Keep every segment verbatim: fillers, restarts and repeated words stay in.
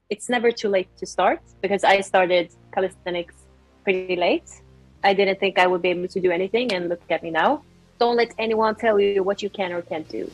it's never too late to start, because I started calisthenics pretty late. I didn't think I would be able to do anything, and look at me now. Don't let anyone tell you what you can or can't do.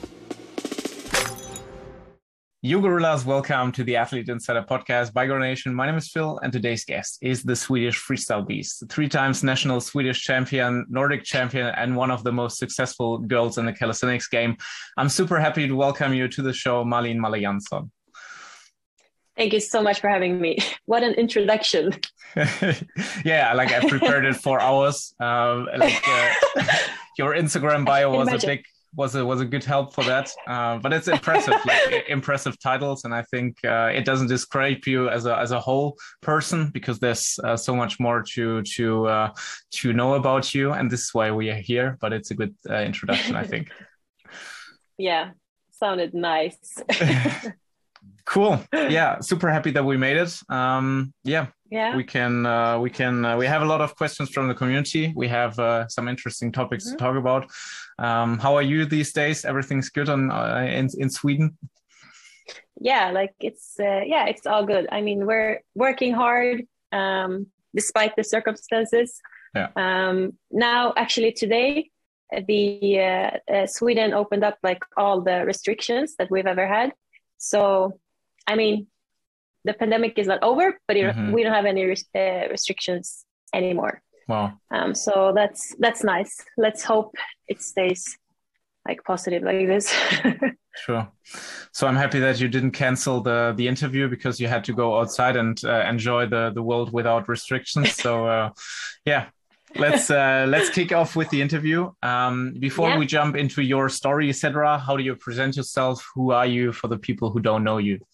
Yo Gorillas, welcome to the Athlete Insider podcast by Gorilla Nation. My name is Phil, and today's guest is the Swedish freestyle beast, three times national Swedish champion, Nordic champion, and one of the most successful girls in the calisthenics game. I'm super happy to welcome you to the show, Malin Malle Jansson. Thank you so much for having me. What an introduction. Yeah, like I prepared it for hours. Um, like uh, your Instagram bio was imagine. a big was a was a good help for that. Uh, but it's impressive, like impressive titles, and I think uh, it doesn't describe you as a as a whole person, because there's uh, so much more to to uh, to know about you, and this is why we are here. But it's a good uh, introduction, I think. Yeah, sounded nice. Cool. Yeah, super happy that we made it. Um, yeah, yeah. We can uh, we can uh, we have a lot of questions from the community. We have uh, some interesting topics mm-hmm. to talk about. Um, how are you these days? Everything's good on uh, in in Sweden? Yeah, like it's uh, yeah, it's all good. I mean, we're working hard um, despite the circumstances. Yeah. Um, now, actually, today, the uh, uh, Sweden opened up like all the restrictions that we've ever had. So, I mean, the pandemic is not over, but mm-hmm. we don't have any res- uh, restrictions anymore. Wow. Um, so that's that's nice. Let's hope it stays like positive like this. Sure. So I'm happy that you didn't cancel the the interview because you had to go outside and uh, enjoy the the world without restrictions. So uh, yeah. Let's uh, let's kick off with the interview. Um, before yeah. we jump into your story, et cetera, how do you present yourself? Who are you for the people who don't know you?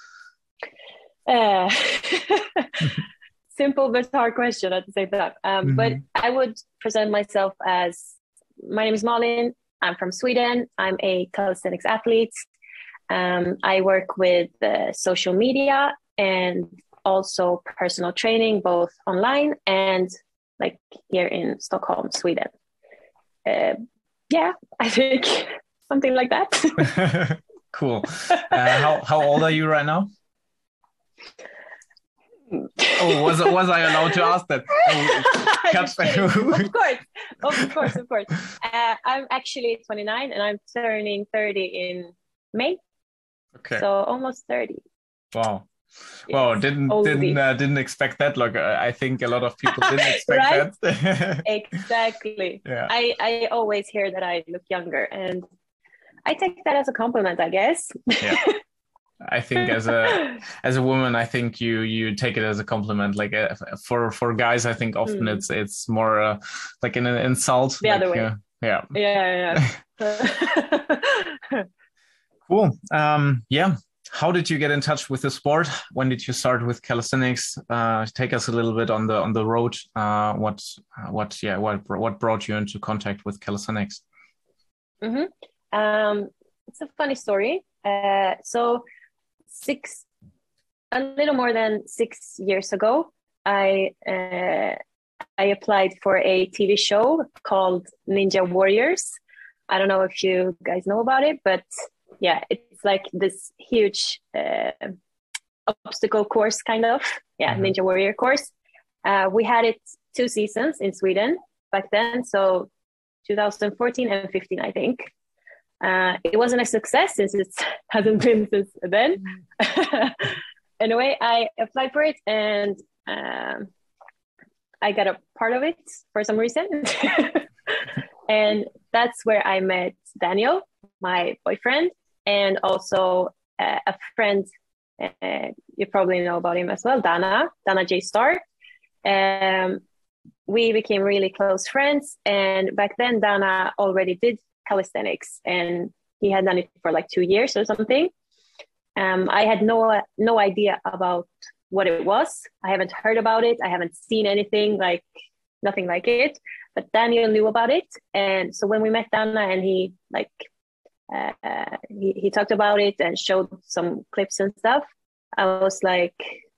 Uh, simple but hard question at the same time. Um, mm-hmm. But I would present myself as, my name is Malin. I'm from Sweden. I'm a calisthenics athlete. Um, I work with uh, social media and also personal training, both online and like here in Stockholm, Sweden. Uh, yeah, I think something like that. Cool. Uh, how how old are you right now? Oh, was was I allowed to ask that? Oh, of course, of course, of course. Uh, I'm actually twenty-nine, and I'm turning thirty in May. Okay. So almost thirty. Wow. Well, didn't Oldie. didn't uh, didn't expect that. Like uh, I think a lot of people didn't expect that. Exactly. Yeah. I I always hear that I look younger, and I take that as a compliment, I guess. Yeah. I think as a as a woman, I think you you take it as a compliment. Like uh, for for guys, I think often mm. it's it's more uh, like an insult. The like, other way. Uh, yeah. Yeah. Yeah. Cool. Um. Yeah. How did you get in touch with the sport? When did you start with calisthenics? Uh, take us a little bit on the on the road. Uh, what what yeah what what brought you into contact with calisthenics? Mm-hmm. Um, it's a funny story. Uh, so six, a little more than six years ago, I uh, I applied for a T V show called Ninja Warriors. I don't know if you guys know about it, but yeah, it's like this huge uh, obstacle course, kind of. Yeah, mm-hmm. Ninja Warrior course. Uh, we had it two seasons in Sweden back then, so two thousand fourteen and fifteen, I think. Uh, it wasn't a success since it hasn't been since then. Anyway, I applied for it, and um, I got a part of it for some reason. And that's where I met Daniel, my boyfriend, and also uh, a friend. Uh, you probably know about him as well, Dana, Dana J. Star. Um, we became really close friends. And back then, Dana already did calisthenics, and he had done it for like two years or something. Um, I had no no idea about what it was. I haven't heard about it. I haven't seen anything, like nothing like it. But Daniel knew about it, and so when we met Dana, and he like uh, he he talked about it and showed some clips and stuff, I was like,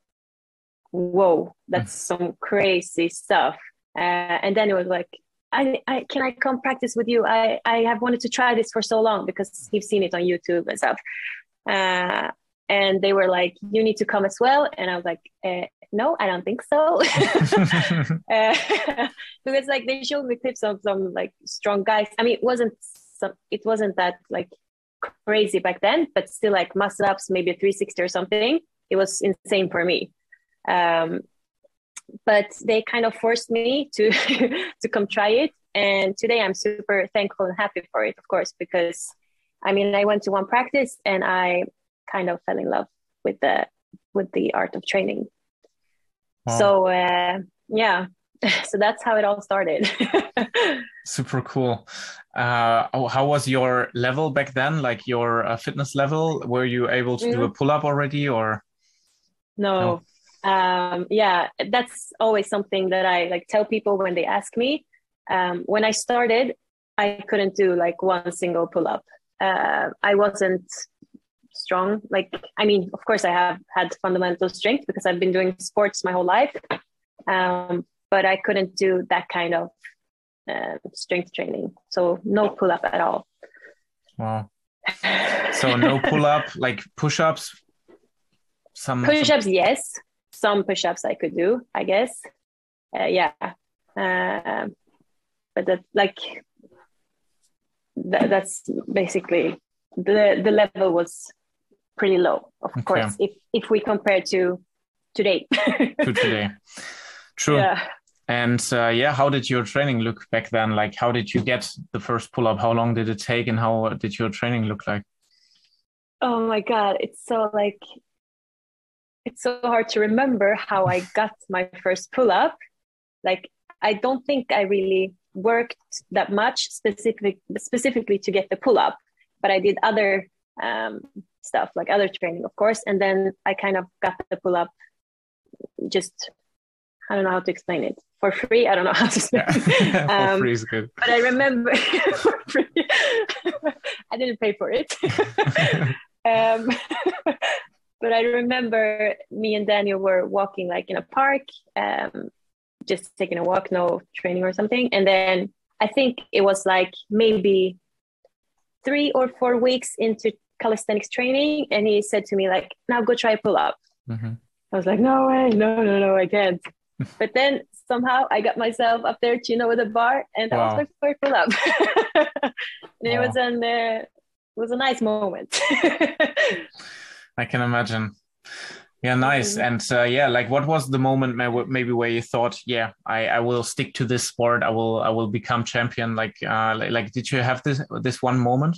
"Whoa, that's some crazy stuff!" Uh, and then it was like, I, I can I come practice with you? I, I have wanted to try this for so long because he's seen it on YouTube and stuff. Uh, and they were like, you need to come as well. And I was like, uh, no, I don't think so. uh, because like they showed me clips of some like strong guys. I mean, it wasn't some, it wasn't that like crazy back then, but still like muscle ups, maybe a three sixty or something. It was insane for me. Um, but they kind of forced me to to come try it. And today I'm super thankful and happy for it, of course, because I mean, I went to one practice and I kind of fell in love with the with the art of training. Wow. So uh, yeah, so that's how it all started. Super cool. Uh, how was your level back then? Like your uh, fitness level? Were you able to mm-hmm. do a pull up already, or no? no? Um, yeah, that's always something that I like tell people when they ask me. Um, when I started, I couldn't do like one single pull up. Uh, I wasn't strong. Like, I mean, of course I have had fundamental strength because I've been doing sports my whole life. Um, but I couldn't do that kind of uh, strength training. So no pull up at all. Wow. So no pull up, like push ups? Some push ups, some... yes. Some push ups I could do, I guess. Uh, yeah. Uh, but that, like, that, that's basically the the level was pretty low, of okay. course, if if we compare to today. To today. True. Yeah. And uh, yeah, how did your training look back then? Like, how did you get the first pull up? How long did it take, and how did your training look like? Oh my God, it's so like, it's so hard to remember how I got my first pull up. Like, I don't think I really worked that much specific specifically to get the pull up, but I did other um, stuff, like other training, of course. And then I kind of got the pull up just, I don't know how to explain it. For free, I don't know how to explain it. Yeah. For um, free is good. But I remember, for free, I didn't pay for it. um, but I remember me and Daniel were walking like in a park, um, just taking a walk, no training or something. And then I think it was like maybe three or four weeks into calisthenics training. And he said to me like, now go try a pull up. Mm-hmm. I was like, no way, no, no, no, I can't. But then somehow I got myself up there, you know, with a bar, and wow. that was my first pull up. And wow. it was an, uh, it was a nice moment. I can imagine. Yeah, nice. And uh, yeah, like what was the moment maybe where you thought, yeah, I, I will stick to this sport. I will I will become champion. Like uh, like, like did you have this this one moment?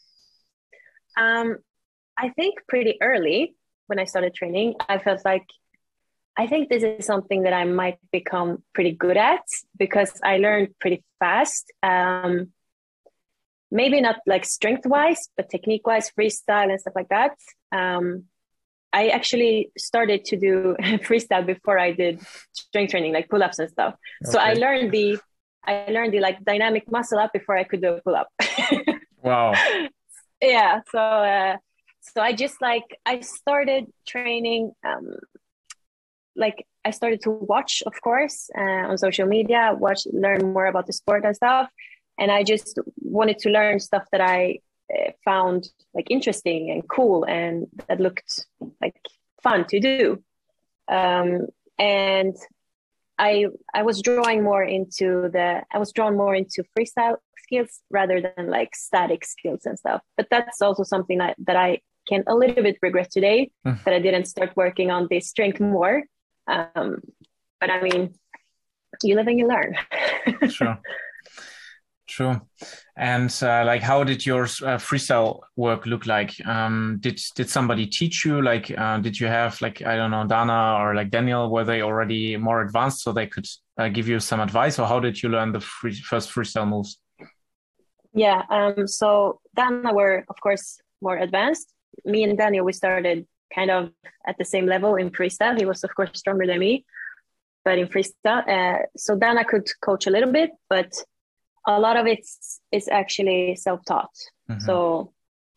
Um, I think pretty early when I started training, I felt like I think this is something that I might become pretty good at because I learned pretty fast. Um, maybe not like strength wise, but technique wise, freestyle and stuff like that. Um, I actually started to do freestyle before I did strength training, like pull-ups and stuff. Okay. So I learned the, I learned the like dynamic muscle up before I could do a pull-up. Wow. Yeah. So, uh, so I just like, I started training, um, like I started to watch, of course, uh, on social media, watch, learn more about the sport and stuff. And I just wanted to learn stuff that I uh, found like interesting and cool and that looked like fun to do. Um, and I I was drawing more into the, I was drawn more into freestyle skills rather than like static skills and stuff. But that's also something that, that I can a little bit regret today, mm. that I didn't start working on the strength more. Um, but I mean, you live and you learn. Sure. True. And uh, like, how did your uh, freestyle work look like? Um, did did somebody teach you? Like, uh, did you have like, I don't know, Dana or like Daniel? Were they already more advanced so they could uh, give you some advice, or how did you learn the free, first freestyle moves? Yeah. Um. So Dana were of course more advanced. Me and Daniel, we started kind of at the same level in freestyle. He was of course stronger than me, but in freestyle, uh, so Dana could coach a little bit, but a lot of it is actually self-taught. Mm-hmm. So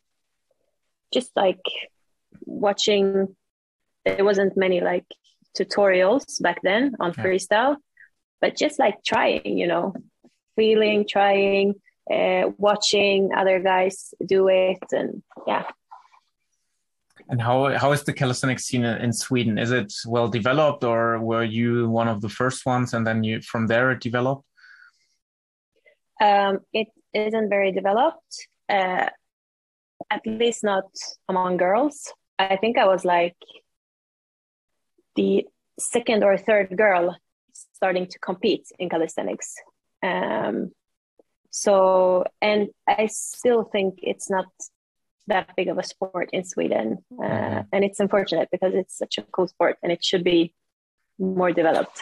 just like watching, there wasn't many like tutorials back then on yeah. freestyle, but just like trying, you know, feeling, trying, uh, watching other guys do it. And yeah. And how how is the calisthenics scene in Sweden? Is it well developed, or were you one of the first ones, and then you from there it developed? Um, it isn't very developed, uh, at least not among girls. I think I was like the second or third girl starting to compete in calisthenics. Um, so, and I still think it's not that big of a sport in Sweden. Uh, mm-hmm. And it's unfortunate because it's such a cool sport and it should be more developed,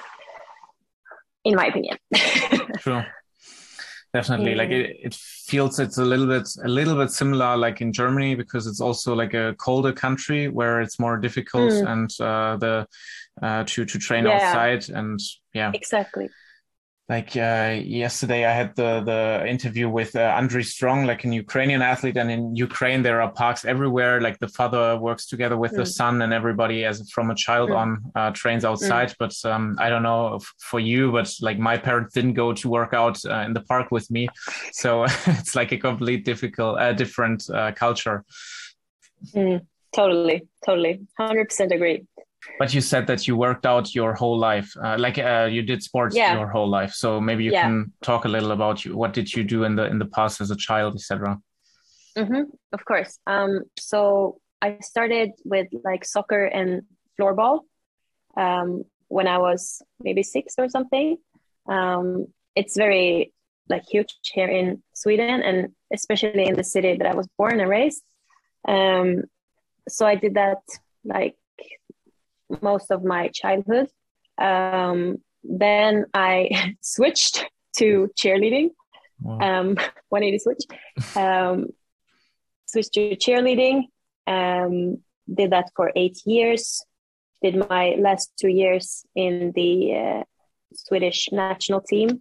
in my opinion. True. Definitely. Mm. Like it, it feels it's a little bit a little bit similar like in Germany, because it's also like a colder country where it's more difficult mm. and uh, the uh, to to train yeah. outside, and yeah, exactly. Like uh, yesterday, I had the the interview with uh, Andriy Strong, like an Ukrainian athlete, and in Ukraine there are parks everywhere. Like the father works together with mm. the son, and everybody, as from a child mm. on, uh, trains outside. Mm. But um, I don't know if for you, but like my parents didn't go to work out uh, in the park with me, so it's like a complete difficult, uh, different uh, culture. Mm. Totally, totally, one hundred percent agree. But you said that you worked out your whole life, uh, like uh, you did sports yeah. your whole life. So maybe you yeah. can talk a little about you. What did you do in the in the past as a child, et cetera. Mm-hmm. Of course. Um, so I started with like soccer and floorball um, when I was maybe six or something. Um, it's very like huge here in Sweden, and especially in the city that I was born and raised. Um, so I did that like most of my childhood. Um, then I switched to cheerleading. Wow. Um, one eighty switch. Um, switched to cheerleading. Um, did that for eight years. Did my last two years in the uh, Swedish national team.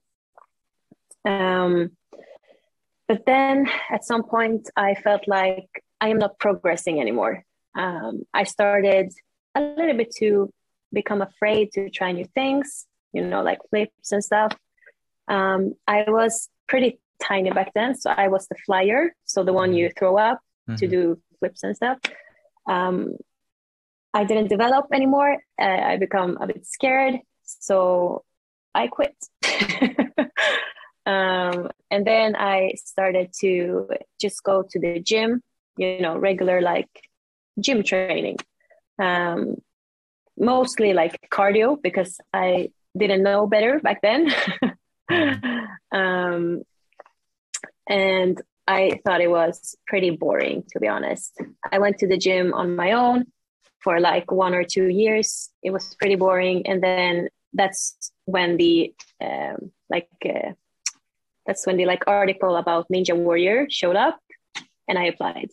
Um, but then at some point I felt like I am not progressing anymore. Um, I started a little bit to become afraid to try new things, you know, like flips and stuff. Um, I was pretty tiny back then, so I was the flyer, so the one you throw up mm-hmm. to do flips and stuff. Um, I didn't develop anymore. Uh, I become a bit scared, so I quit. um, and then I started to just go to the gym, you know, regular like gym training. Um, mostly like cardio because I didn't know better back then. um, and I thought it was pretty boring, to be honest. I went to the gym on my own for like one or two years. It was pretty boring. And then that's when the, um, like, uh, that's when the like article about Ninja Warrior showed up and I applied.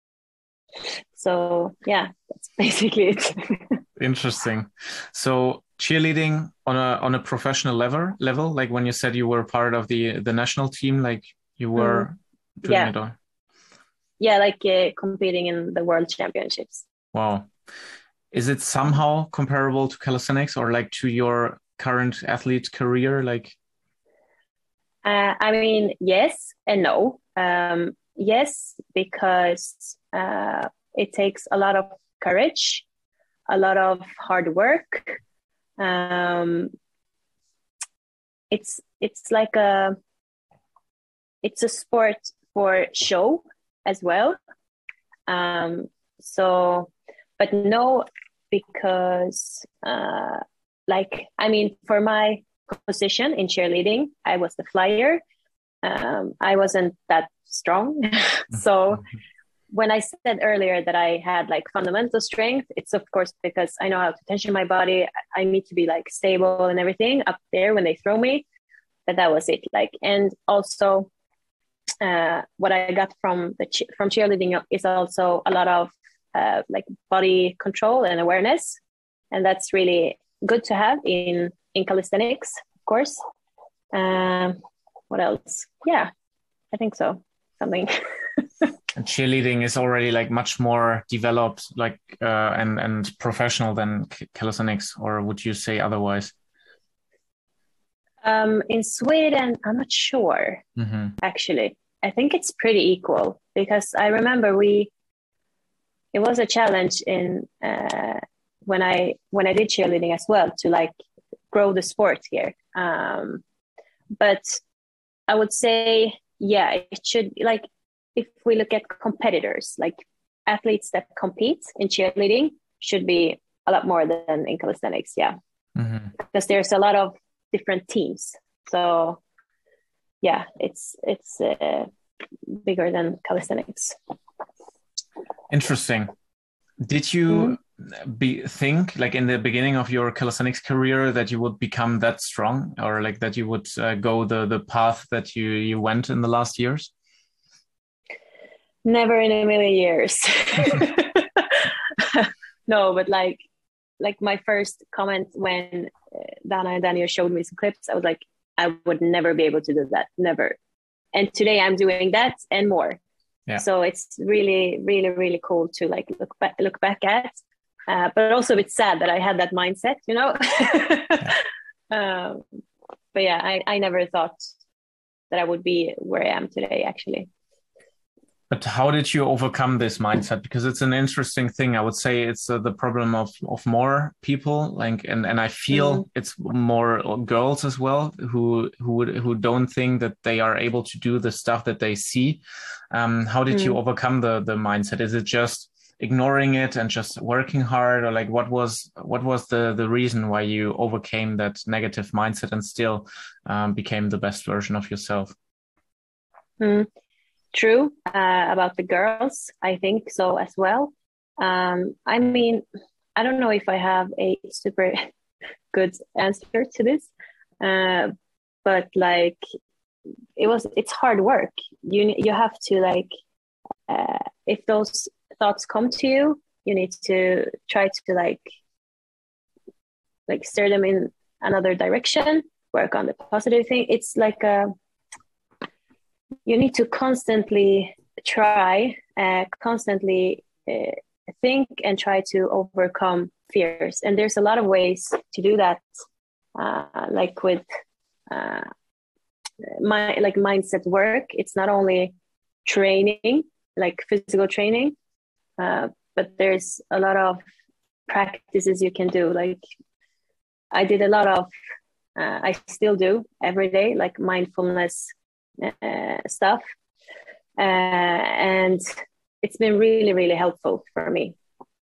So yeah, that's basically it. Interesting. So cheerleading on a on a professional level level, like when you said you were part of the the national team, like you were mm. doing yeah. it on. Yeah, like uh, competing in the world championships. Wow. Is it somehow comparable to calisthenics or like to your current athlete career? Like, uh, I mean, yes and no. Um, yes, because uh, it takes a lot of courage, a lot of hard work. Um, it's it's like a it's a sport for show as well. Um, so, but no, because uh, like I mean, for my position in cheerleading, I was the flyer. Um, I wasn't that strong, so. When I said earlier that I had like fundamental strength, it's of course because I know how to tension my body. I need to be like stable and everything up there when they throw me. But that was it. Like, and also uh, what I got from the che- from cheerleading is also a lot of uh, like body control and awareness, and that's really good to have in in calisthenics, of course. Um, what else? Yeah, I think so. Something. And cheerleading is already like much more developed, like uh, and and professional than calisthenics, or would you say otherwise? Um, in Sweden, I'm not sure. Mm-hmm. Actually, I think it's pretty equal because I remember we it was a challenge in uh, when I when I did cheerleading as well to like grow the sport here. Um, but I would say, yeah, it should like if we look at competitors, like athletes that compete in cheerleading should be a lot more than in calisthenics. Yeah, mm-hmm. because there's a lot of different teams. So yeah, it's it's uh, bigger than calisthenics. Interesting. Did you mm-hmm. be think like in the beginning of your calisthenics career that you would become that strong, or like that you would uh, go the the path that you you went in the last years? Never in a million years. No, but like like my first comment when Dana and Daniel showed me some clips, I was like, I would never be able to do that, never. And today I'm doing that and more. Yeah. So it's really, really, really cool to like look back, look back at, uh, but also it's sad that I had that mindset, you know. Yeah. um, but yeah, I, I never thought that I would be where I am today, actually. But how did you overcome this mindset? Because it's an interesting thing. I would say it's uh, the problem of, of more people, like, and, and I feel mm. it's more girls as well who who would, who don't think that they are able to do the stuff that they see. Um, how did mm. you overcome the the mindset? Is it just ignoring it and just working hard, or like what was what was the the reason why you overcame that negative mindset and still um, became the best version of yourself? Mm. True uh, about the girls, I think so as well. Um, I mean, I don't know if I have a super good answer to this, uh, but like it was, it's hard work. You you have to like, uh, if those thoughts come to you, you need to try to like, like steer them in another direction. Work on the positive thing. It's like a you need to constantly try, uh, constantly uh, think and try to overcome fears. And there's a lot of ways to do that, uh, like with uh, my like mindset work. It's not only training, like physical training, uh, but there's a lot of practices you can do. Like I did a lot of, uh, I still do every day, like mindfulness Uh, stuff, uh, and it's been really, really helpful for me.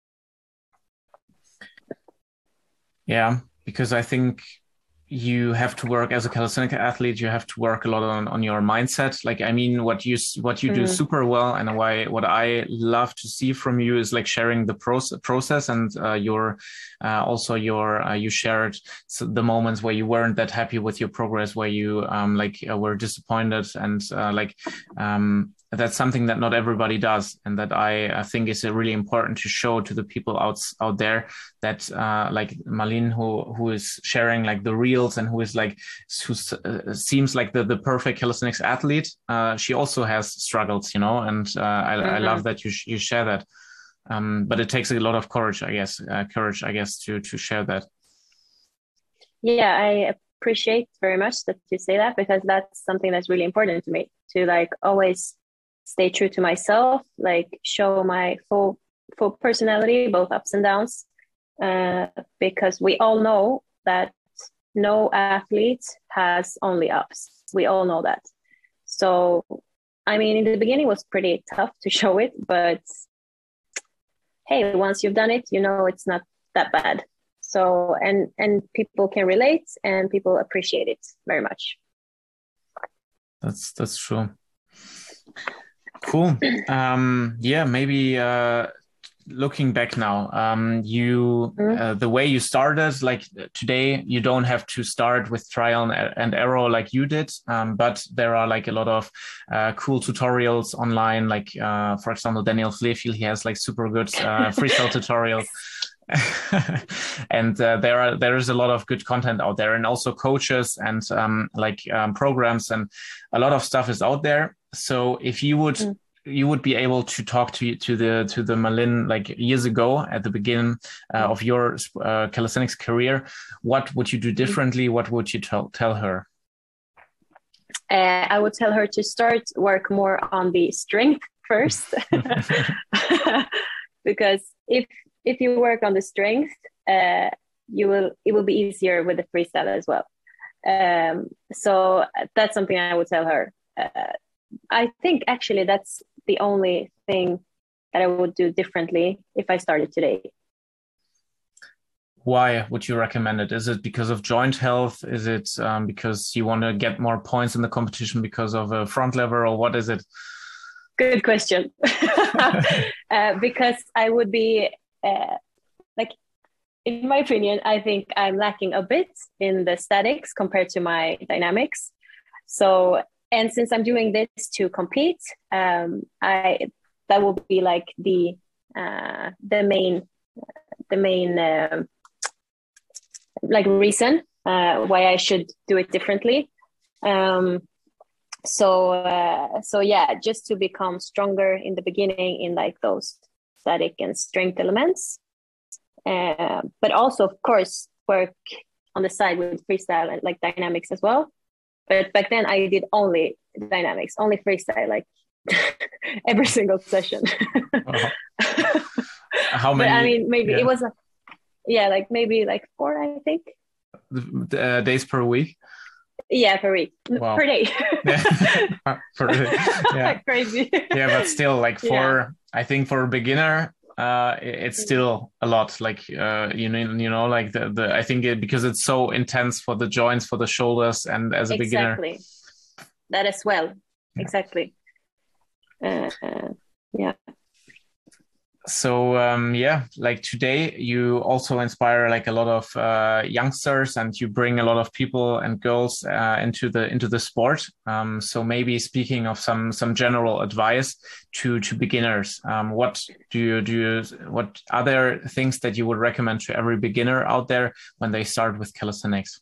Yeah, because I think you have to work as a calisthenic athlete. You have to work a lot on, on your mindset. Like, I mean, what you what you mm. do super well, and why what I love to see from you is like sharing the process, process and uh, your uh, also your uh, you shared the moments where you weren't that happy with your progress, where you um, like uh, were disappointed, and uh, like um, that's something that not everybody does, and that I, I think is uh, really important to show to the people out out there that uh, like Malin, who who is sharing like the reels and who is like who uh, seems like the the perfect calisthenics athlete. Uh, she also has struggles, you know, and uh, I, mm-hmm. I love that you sh- you share that. Um, but it takes a lot of courage, I guess. Uh, courage, I guess, to to share that. Yeah, I appreciate very much that you say that, because that's something that's really important to me, to like always stay true to myself, like show my full full personality, both ups and downs, uh, because we all know that no athlete has only ups. We all know that. So, I mean, in the beginning it was pretty tough to show it, but hey, once you've done it, you know it's not that bad. So, and and people can relate and people appreciate it very much. That's that's true. Cool. Um, yeah, maybe uh, looking back now, um, you mm-hmm. uh, the way you started, like today, you don't have to start with trial and, and error like you did, um, but there are like a lot of uh, cool tutorials online. Like, uh, for example, Daniel Fleefield, he has like super good uh, freestyle tutorials. and uh, there are there is a lot of good content out there, and also coaches and um, like um, programs, and a lot of stuff is out there. So if you would mm. you would be able to talk to to the to the Malin like years ago at the beginning uh, of your uh, calisthenics career, what would you do differently? What would you tell tell her? Uh, I would tell her to start work more on the strength first. because if if you work on the strength, uh, you will it will be easier with the freestyle as well. Um, so that's something I would tell her. Uh, I think actually that's the only thing that I would do differently if I started today. Why would you recommend it? Is it because of joint health? Is it um, because you want to get more points in the competition because of a front lever, or what is it? Good question. uh, because I would be uh, like, in my opinion, I think I'm lacking a bit in the statics compared to my dynamics. So, and since I'm doing this to compete, um, I that will be like the uh, the main the main. Uh, like reason uh, why I should do it differently. Um, so uh, so yeah, just to become stronger in the beginning in like those static and strength elements, uh, but also of course work on the side with freestyle and like dynamics as well. But back then I did only dynamics, only freestyle, like every single session. Uh-huh. How many? But I mean, maybe yeah. it was a Yeah, like maybe like four, I think. Uh, days per week? Yeah, per week. Wow. Per day. per day. Yeah. Crazy. Yeah, but still, like for, yeah. I think for a beginner, uh, it's still a lot. Like, uh, you know, you know, like the, the I think it, because it's so intense for the joints, for the shoulders, and as a exactly. beginner. Exactly. That as well. Yeah. Exactly. Uh, uh, yeah. So um, yeah, like today you also inspire like a lot of uh, youngsters, and you bring a lot of people and girls uh, into the into the sport. Um, so maybe speaking of some some general advice to to beginners, um, what do you do? You, what other things that you would recommend to every beginner out there when they start with calisthenics?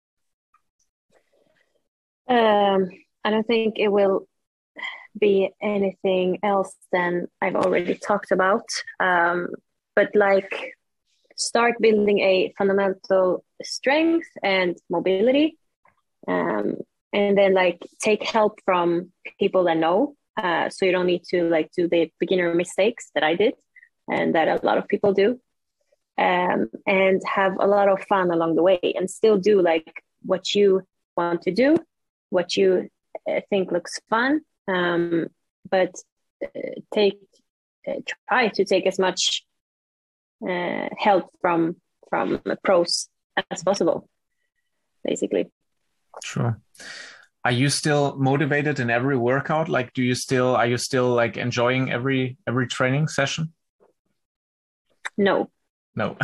Um, I don't think it will be anything else than I've already talked about. Um, but like start building a fundamental strength and mobility. Um, and then like take help from people that know. Uh, so you don't need to like do the beginner mistakes that I did and that a lot of people do. Um, and have a lot of fun along the way and still do like what you want to do, what you uh, think looks fun. Um, but uh, take uh, try to take as much uh, help from from pros as possible, basically. Sure. Are you still motivated in every workout? Like, do you still are you still like enjoying every every training session? No. No.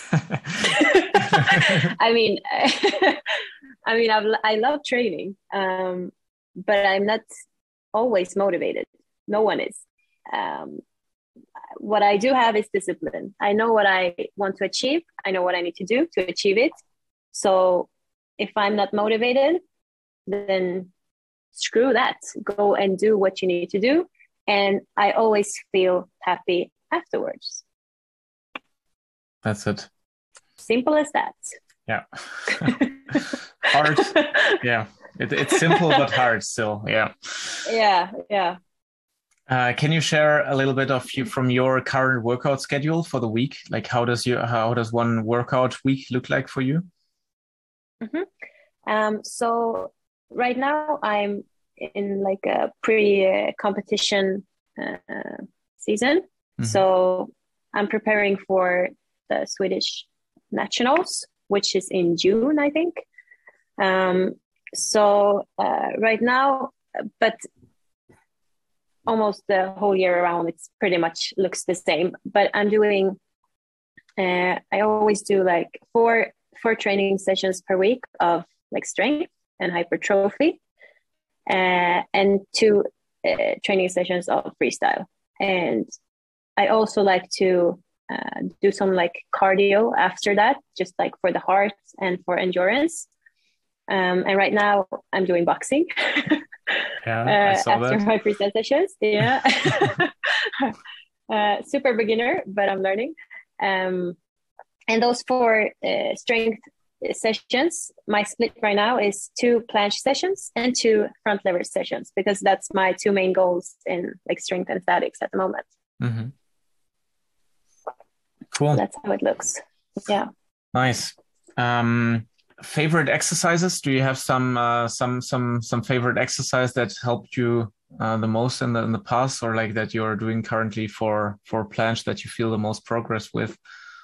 I mean, I mean, I've, I love training, um, but I'm not always motivated. No one is. Um, what I do have is discipline. I know what I want to achieve. I know what I need to do to achieve it. So if I'm not motivated, then screw that. Go and do what you need to do. And I always feel happy afterwards. That's it. Simple as that. Yeah. Hard. Yeah. It, it's simple, but hard still. Yeah. Yeah. Yeah. Uh, can you share a little bit of you from your current workout schedule for the week? Like how does you, how does one workout week look like for you? Mm-hmm. Um, so right now I'm in like a pre-competition uh, season. Mm-hmm. So I'm preparing for the Swedish Nationals, which is in June, I think. Um, so uh, right now, but almost the whole year around, it's pretty much looks the same. But I'm doing, uh, I always do like four four training sessions per week of like strength and hypertrophy, uh, and two uh, training sessions of freestyle. And I also like to uh, do some like cardio after that, just like for the heart and for endurance. Um, and right now I'm doing boxing. Yeah, I saw uh, after that. my freestyle sessions. Yeah. uh, super beginner, but I'm learning. Um, and those four uh, strength sessions, my split right now is two planche sessions and two front lever sessions, because that's my two main goals in like strength and statics at the moment. Mm-hmm. Cool. That's how it looks. Yeah. Nice. Um, favorite exercises? Do you have some uh, some some some favorite exercise that helped you uh, the most in the in the past, or like that you're doing currently for for planche that you feel the most progress with?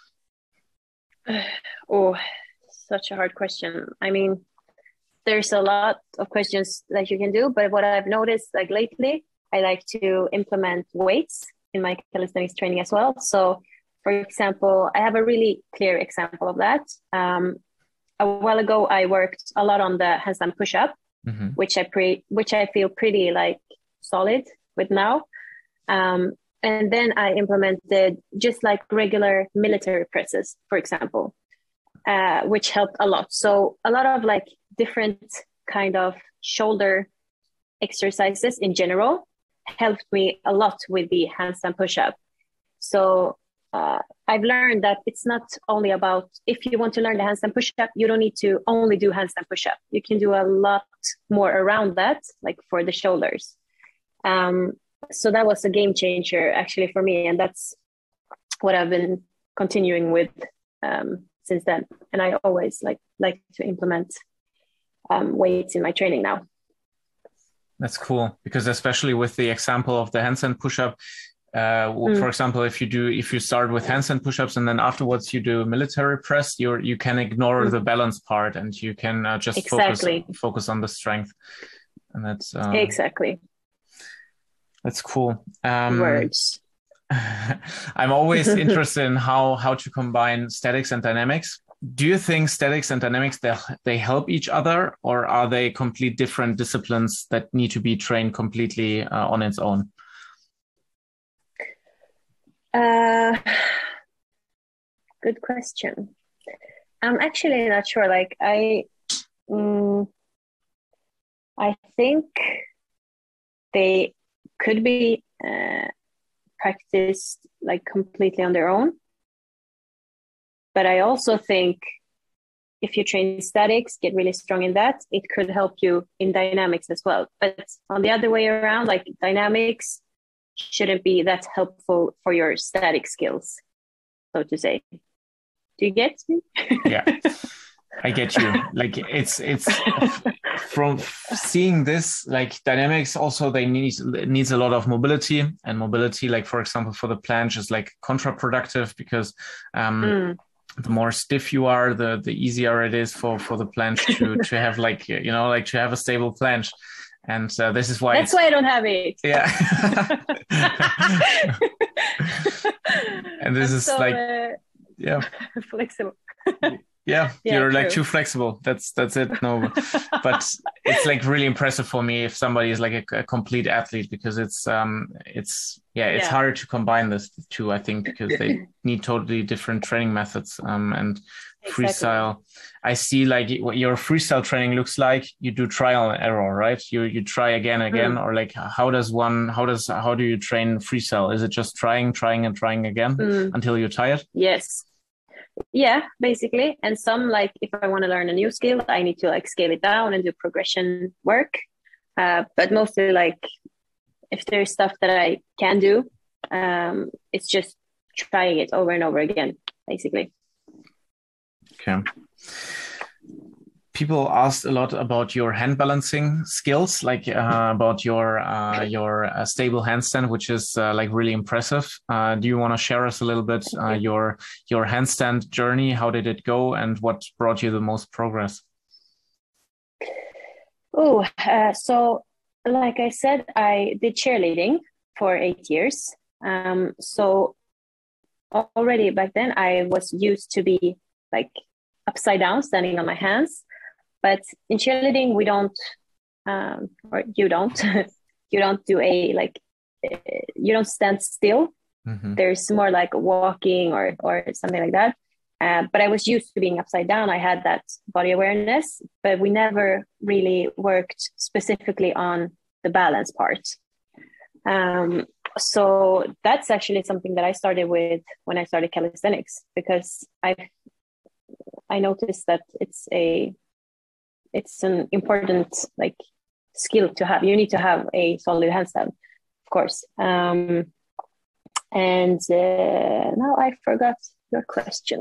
Oh, such a hard question. I mean, there's a lot of questions that you can do, but what I've noticed like lately, I like to implement weights in my calisthenics training as well. So, for example, I have a really clear example of that. Um, a while ago, I worked a lot on the handstand push-up, mm-hmm. which I pre- which I feel pretty like solid with now. Um, and then I implemented just like regular military presses, for example, uh, which helped a lot. So a lot of like different kind of shoulder exercises in general helped me a lot with the handstand push-up. So uh, I've learned that it's not only about, if you want to learn the handstand push-up, you don't need to only do handstand push-up. You can do a lot more around that, like for the shoulders. Um, so that was a game changer actually for me. And that's what I've been continuing with um, since then. And I always like, like to implement um, weights in my training now. That's cool, because especially with the example of the handstand push-up, uh, mm. for example, if you do, if you start with handstand push-ups and then afterwards you do military press, you you can ignore mm. the balance part and you can uh, just exactly. focus focus on the strength, and that's uh, exactly. That's cool. Um, Words. I'm always interested in how how to combine statics and dynamics. Do you think statics and dynamics, they, they help each other, or are they complete different disciplines that need to be trained completely uh, on its own? Uh, good question. I'm actually not sure. Like I, um, I think they could be uh, practiced like completely on their own. But I also think if you train statics, get really strong in that, it could help you in dynamics as well. But on the other way around, like dynamics shouldn't be that helpful for your static skills, so to say. Do you get me? Yeah, I get you. Like it's it's from seeing this, like dynamics also they need needs a lot of mobility, and mobility, like for example for the planche, is like counterproductive because um mm. the more stiff you are, the the easier it is for for the planche to to have like you know like to have a stable planche. And uh, this is why that's why I don't have it. Yeah. And this I'm is so, like uh, yeah flexible. Yeah, yeah, you're true. like too flexible. That's that's it. No, but it's like really impressive for me if somebody is like a, a complete athlete, because it's um it's yeah it's yeah. harder to combine this two, I think, because they need totally different training methods. Um and exactly. Freestyle, I see like what your freestyle training looks like. You do trial and error, right? You you try again and again, mm. or like how does one how does how do you train freestyle? Is it just trying, trying, and trying again mm. until you're tired? Yes. Yeah, basically. And some, like if I want to learn a new skill, I need to like scale it down and do progression work. Uh, but mostly like if there's stuff that I can do, um, it's just trying it over and over again, basically. Okay. People asked a lot about your hand balancing skills, like uh, about your uh, your uh, stable handstand, which is uh, like really impressive. Uh, do you want to share us a little bit uh, your your handstand journey? How did it go, and what brought you the most progress? Oh, uh, so like I said, I did cheerleading for eight years. Um, so already back then, I was used to be like upside down, standing on my hands. But in cheerleading, we don't, um, or you don't, you don't do a, like, uh, you don't stand still. Mm-hmm. There's more like walking or, or something like that. Uh, but I was used to being upside down. I had that body awareness, but we never really worked specifically on the balance part. Um, so that's actually something that I started with when I started calisthenics, because I, I noticed that it's a, it's an important like skill to have. You need to have a solid handstand, of course. Um, and uh, now I forgot your question?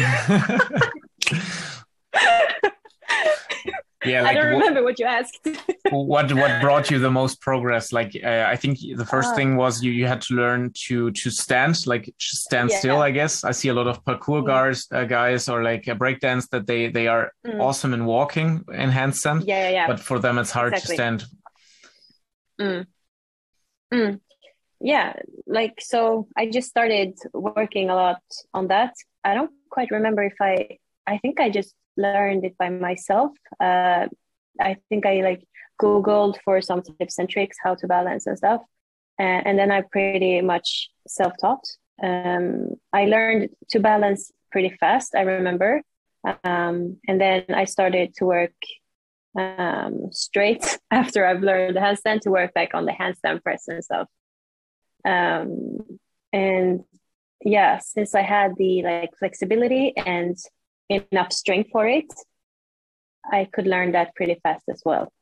Yeah, like, I don't wh- remember what you asked. what what brought you the most progress? Like, uh, I think the first uh, thing was you you had to learn to to stand, like stand yeah. still. I guess I see a lot of parkour yeah. guys, uh, guys, or like a breakdance that they they are mm. awesome in walking in handstand. Yeah, yeah, yeah. But for them, it's hard exactly. to stand. Mm. Mm. Yeah, like so. I just started working a lot on that. I don't quite remember if I. I think I just learned it by myself. Uh, I think I like Googled for some tips and tricks how to balance and stuff. Uh, and then I pretty much self-taught. Um, I learned to balance pretty fast, I remember. Um, and then I started to work um, straight after I've learned the handstand to work like on the handstand press and stuff. Um, and yeah, since I had the like flexibility and enough strength for it, I could learn that pretty fast as well.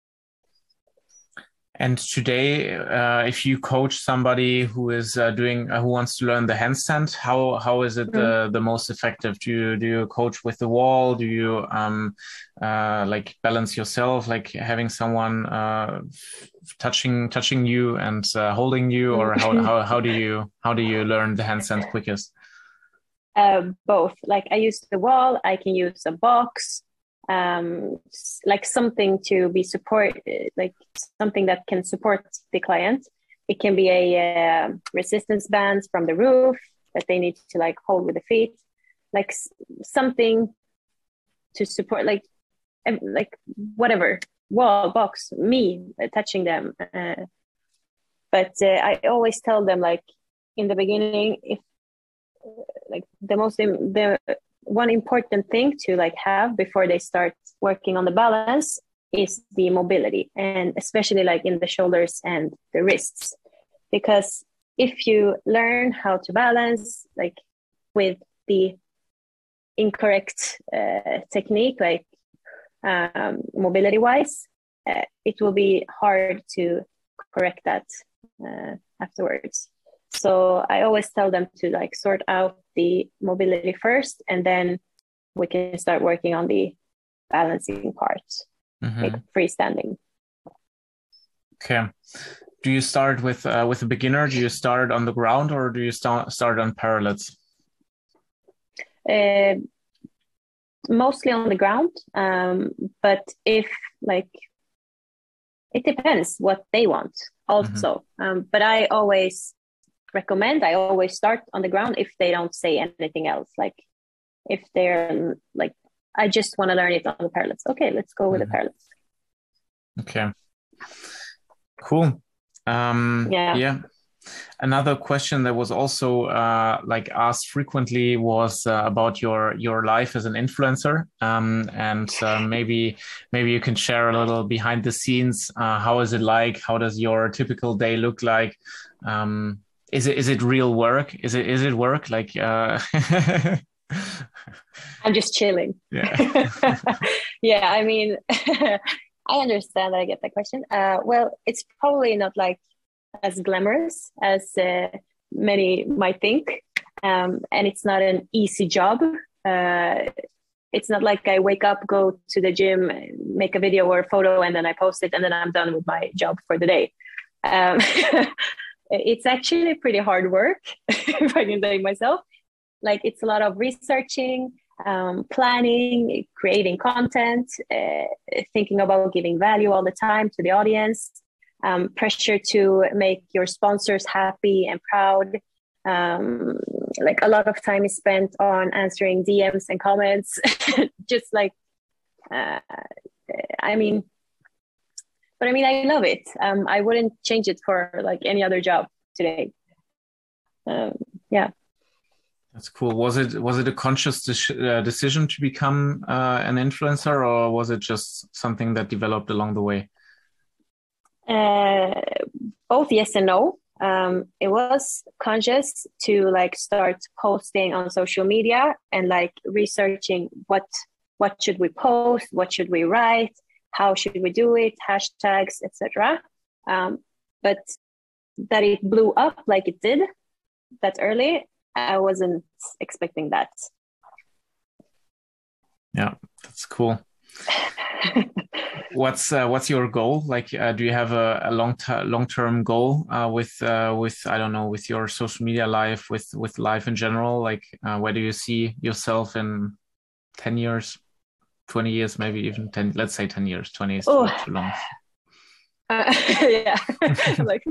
And today, uh, if you coach somebody who is uh, doing, uh, who wants to learn the handstand, how how is it mm. the the most effective? Do you do you coach with the wall? Do you um uh like balance yourself, like having someone uh touching touching you and uh, holding you, or how how how do you how do you learn the handstand quickest? Uh, both. Like I use the wall. I can use a box. Um, like something to be support, like something that can support the client. It can be a uh, resistance band from the roof that they need to like hold with the feet, like s- something to support, like like whatever, wall, box, me uh, touching them. Uh, but uh, I always tell them like in the beginning, if like the most the one important thing to like have before they start working on the balance is the mobility, and especially like in the shoulders and the wrists, because if you learn how to balance like with the incorrect uh, technique, like um, mobility wise, uh, it will be hard to correct that uh, afterwards. So I always tell them to like sort out the mobility first, and then we can start working on the balancing part, mm-hmm. like freestanding. Okay. Do you start with uh, with a beginner? Do you start on the ground, or do you start start on parallels? Uh, mostly on the ground, um, but if like it depends what they want also. Mm-hmm. Um, but I always recommend I always start on the ground if they don't say anything else. Like if they're like, I just want to learn it on the parallels. Okay, let's go with mm-hmm. the parallels. Okay, cool. Um, yeah. yeah. Another question that was also uh, like asked frequently was uh, about your your life as an influencer, um, and uh, maybe maybe you can share a little behind the scenes. Uh, how is it like? How does your typical day look like? Um, Is it is it real work? Is it is it work? Like uh... I'm just chilling. Yeah. yeah, I mean I understand that I get that question. Uh, well, it's probably not like as glamorous as uh, many might think. Um, and it's not an easy job. Uh, it's not like I wake up, go to the gym, make a video or a photo, and then I post it, and then I'm done with my job for the day. Um, it's actually pretty hard work, if I can say myself. Like it's a lot of researching, um, planning, creating content, uh, thinking about giving value all the time to the audience, um, pressure to make your sponsors happy and proud. Um, like a lot of time is spent on answering D Ms and comments, just like, uh, I mean, but I mean, I love it. Um, I wouldn't change it for like any other job today. Um, yeah. That's cool. Was it was it a conscious de- uh, decision to become uh, an influencer, or was it just something that developed along the way? Uh, both yes and no. Um, it was conscious to like start posting on social media and like researching what what should we post, what should we write, how should we do it, hashtags, et cetera. Um, but that it blew up like it did that early, I wasn't expecting that. Yeah, that's cool. What's uh, what's your goal? Like, uh, do you have a, a long ter- long term goal uh, with uh, with I don't know, with your social media life, with with life in general? Like, uh, where do you see yourself in ten years, twenty years, maybe even ten? Let's say ten years. Twenty is Oh, too, too long. Uh, yeah, like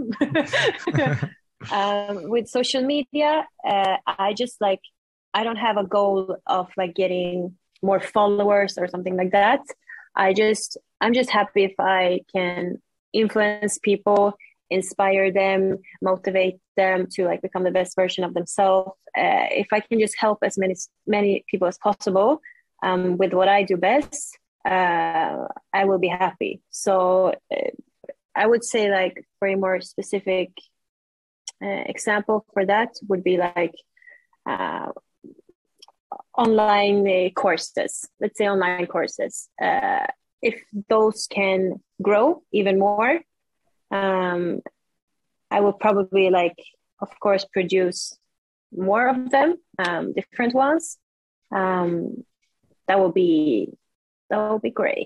um, with social media, uh, I just like I don't have a goal of like getting more followers or something like that. I just I'm just happy if I can influence people, inspire them, motivate them to like become the best version of themselves. Uh, if I can just help as many many people as possible um, with what I do best, uh, I will be happy. So. Uh, I would say like for a more specific uh, example for that would be like uh, online uh, courses. Let's say online courses. Uh, if those can grow even more, um, I will probably like, of course, produce more of them, um, different ones. Um, that will be that will be great.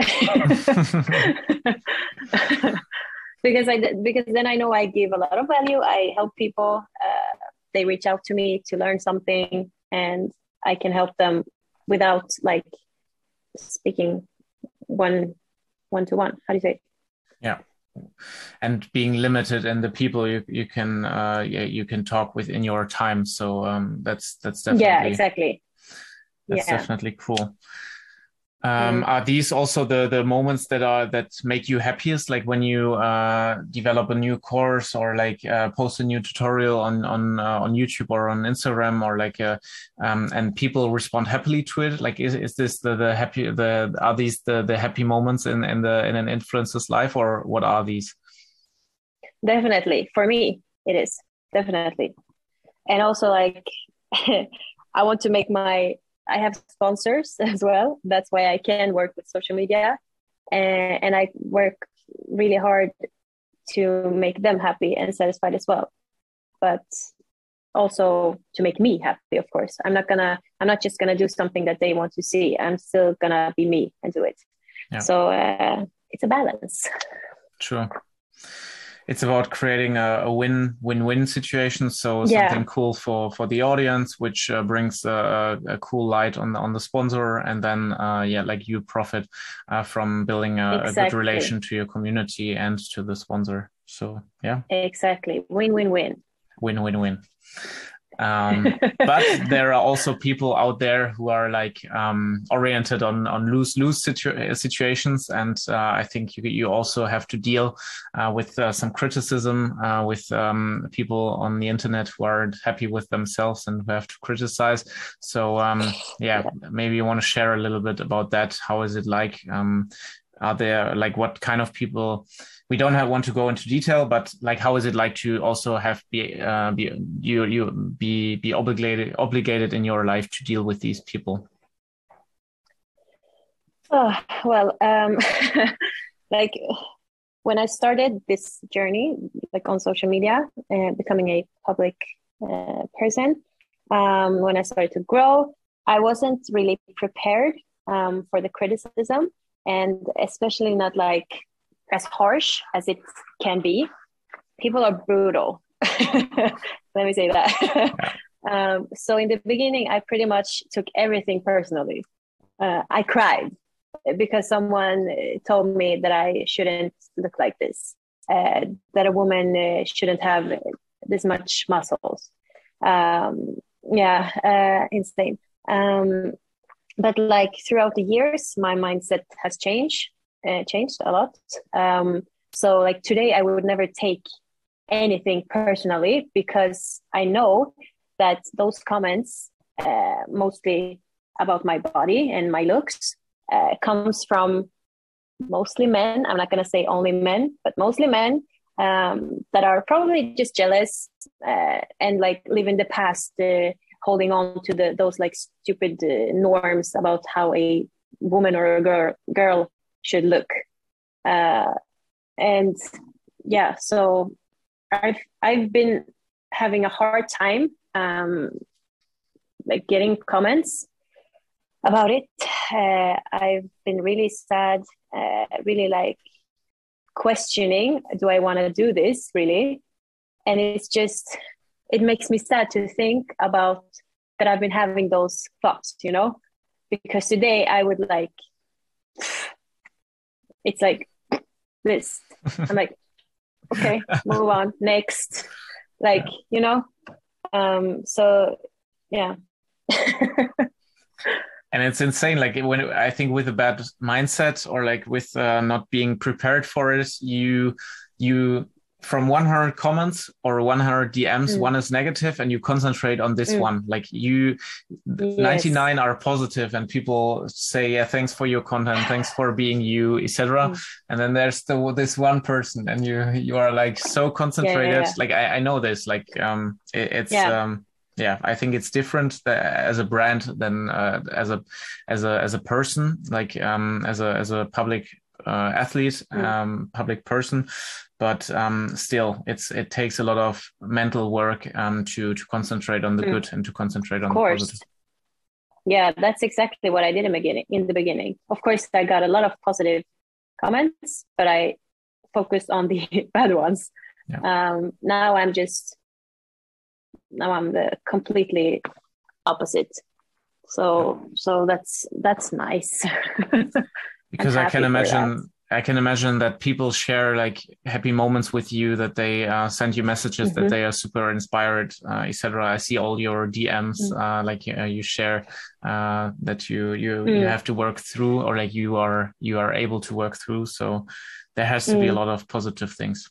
because I because then I know I give a lot of value. I help people. Uh, they reach out to me to learn something, and I can help them without like speaking one one to one. How do you say? Yeah, and being limited in the people you you can uh, yeah, you can talk with in your time. So um, that's that's definitely Yeah, exactly. That's Yeah. definitely cool. Um, Mm. are these also the the moments that are that make you happiest, like when you uh, develop a new course or like uh, post a new tutorial on on uh, on YouTube or on Instagram, or like uh, um, and people respond happily to it? Like, is is this the the happy the are these the the happy moments in in the in an influencer's life, or what are these? Definitely, for me, it is definitely, and also like I want to make my I have sponsors as well. That's why I can work with social media, and, and I work really hard to make them happy and satisfied as well. But also to make me happy, of course. I'm not gonna I'm not just gonna do something that they want to see. I'm still gonna be me and do it. Yeah. So uh, it's a balance. Sure. It's about creating a, a win win win situation. So Yeah. something cool for for the audience, which uh, brings a, a cool light on the, on the sponsor, and then uh, yeah, like you profit uh, from building a, Exactly. a good relation to your community and to the sponsor. So yeah, exactly, win win win. Win win win. Um, but there are also people out there who are like um, oriented on on lose lose situ- situations, and uh, I think you you also have to deal uh, with uh, some criticism uh, with um, people on the internet who aren't happy with themselves and who have to criticize. So um, yeah, maybe you want to share a little bit about that. How is it like? Um, are there like what kind of people? We don't have, want to go into detail, but like, how is it like to also have be uh, be you you be be obligated obligated in your life to deal with these people? Oh, well, um, like when I started this journey, like on social media and becoming a public uh, person, um, when I started to grow, I wasn't really prepared um, for the criticism, and especially not like as harsh as it can be. People are brutal. Let me say that. Yeah. um, so in the beginning, I pretty much took everything personally. Uh, I cried because someone told me that I shouldn't look like this, uh, that a woman uh, shouldn't have this much muscles. Um, yeah, uh, insane. Um, but like throughout the years, my mindset has changed, uh, changed a lot. Um, so like today, I would never take anything personally because I know that those comments, uh, mostly about my body and my looks, uh, comes from mostly men. I'm not going to say only men, but mostly men um, that are probably just jealous uh, and like live in the past, uh, holding on to the those like stupid uh, norms about how a woman or a girl girl should look. Uh, and yeah, so I've I've been having a hard time um, like getting comments about it. Uh, I've been really sad, uh, really like questioning, do I want to do this really? And it's just, it makes me sad to think about that I've been having those thoughts, you know, because today I would like, it's like this. I'm like, okay, move on, next. Like, you know, um, so yeah. And it's insane. Like when I think with a bad mindset or like with uh, not being prepared for it, you, you, from one hundred comments or one hundred D Ms, mm. one is negative and you concentrate on this mm. one. Like you, yes. ninety-nine are positive and people say, yeah, thanks for your content. Thanks for being you, et cetera. Mm. And then there's still this one person and you, you are like so concentrated. Yeah, yeah, yeah. Like I, I know this, like um, it, it's, yeah. um, yeah, I think it's different as a brand than uh, as a, as a, as a person, like um, as a, as a public uh, athlete, mm. um, public person. But um, still, it's it takes a lot of mental work um, to to concentrate on the mm. good and to concentrate on of course. the positive. Yeah, that's exactly what I did in the beginning. In the beginning, of course, I got a lot of positive comments, but I focused on the bad ones. Yeah. Um, now I'm just now I'm the completely opposite. So yeah. so that's that's nice. Because I can imagine. I can imagine that people share like happy moments with you, that they uh, send you messages, mm-hmm. that they are super inspired, uh, et cetera. I see all your D Ms, mm. uh, like uh, you share uh, that you you mm. you have to work through, or like you are you are able to work through. So there has to mm. be a lot of positive things.